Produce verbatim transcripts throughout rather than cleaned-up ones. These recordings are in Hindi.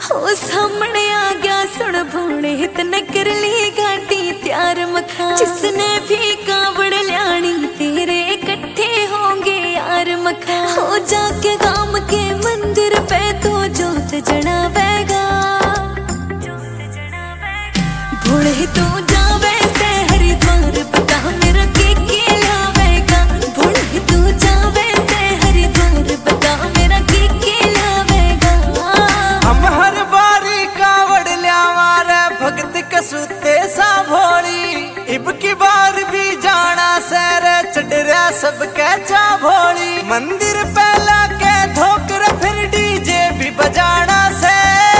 हो सामने आ गया सुन भोणे तने कर ली गाड़ी त्यार मखा। जिसने भी कावड़ ल्याणी तेरे इकट्ठे होंगे यार मखा। हो जाके गांव के मंदिर पे तो जोत जनावेगा। भोणे तू जावे से हरिद्वार बता मेरा के के लावेगा। भोणे तू जावे से हरिद्वार बता मेरा के के लावेगा। हम हर बारी कावड़ ल्यावा रे भगत कसुते सा भोली। इब की बार भी जाना सैर चढ़रा सबके चा भोली। मंदिर पहला के धोकर फिर डीजे भी बजाना से।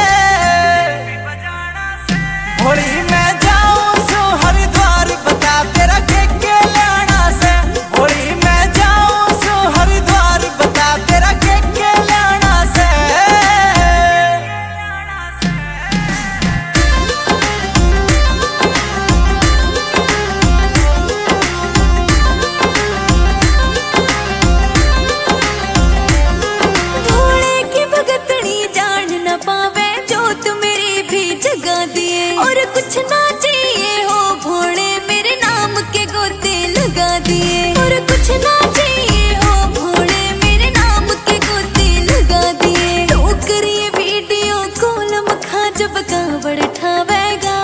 भोली मैं जाऊं सो हरिद्वार बता तेरा के के लाना से। भोली मैं जाऊं सो हरिद्वार बता तेरा के के लाना से। भोले की भगतनी जान न पावे जो तू मेरी भी जगा दिए। और कुछ ना चाहिए हो भोले मेरे नाम के गोते लगा दिए। और कुछ ना चाहिए हो भोले मेरे नाम के गोते लगा दिए। तो करिए वीडियो कॉल मखा जब कावड़ ठावेगा।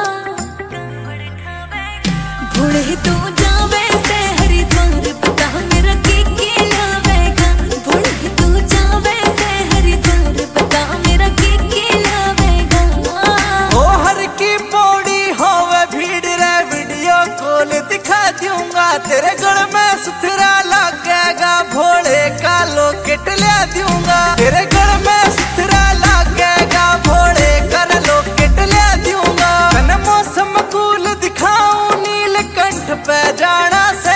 भोले तू जावे से हरिद्वार बता मेरा के के लावेगा। भोले तू जावे से हरिद्वार बता मेरा के के लावेगा। ओ हर की पौड़ी होवे भीड़ रे वीडियो कॉल दिखा दूंगा। तेरे गल में सुथरा लगेगा भोले का लोकेट ले दूंगा। तेरे गल में सुथरा लगेगा भोले का लोकेट ले दूंगा। कन मौसम कूल दिखाऊं नीलकंठ पे जाना से।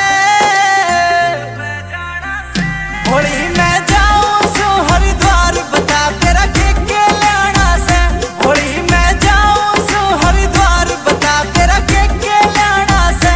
भोली मैं जाऊं सो हरिद्वार बता तेरा के के लाना से। भोली मैं जाऊं सो हरिद्वार बता तेरा के के लाना से।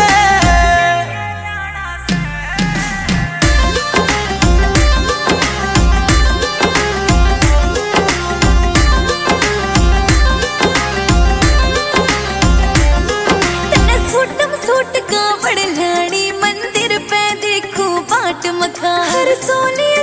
तने सूटम सूट कावड़ ल्याणी मंदिर पे देखो बाट मखा। हर सोनी